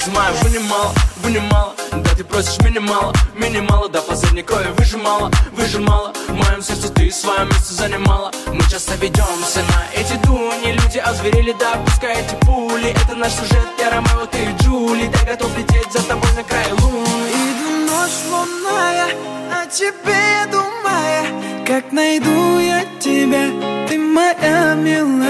снимаю, вынимала. Да ты просишь минимала, до последней крови выжимала. В моем сердце ты свое место занимала. Мы часто ведемся на эти дуни. Люди озверели, да, пускай эти пули. Это наш сюжет, я Ромео, ты Джули. Дай готов лететь за тобой на край луны. Иду ночь лунная, о тебе думая, как найду я тебя, ты моя милая.